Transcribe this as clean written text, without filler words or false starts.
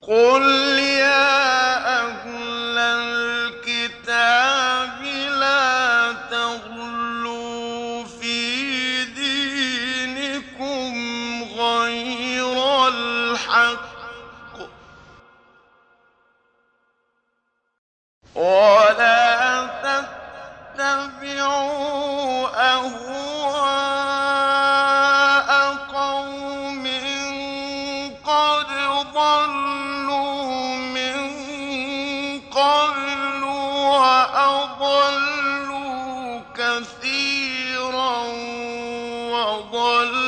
قُلْ يَا أَهْلَ الْكِتَابِ لَا تَغْلُوا فِي دِينِكُمْ غَيْرَ الْحَقِّ وَلَا تَتَّبِعُوا أَهْوَاءَ قَوْمٍ قَدْ ضَلُّوا مِن قَبْلُ وَأَضَلُّوا كَثِيرًا وَضَلُّوا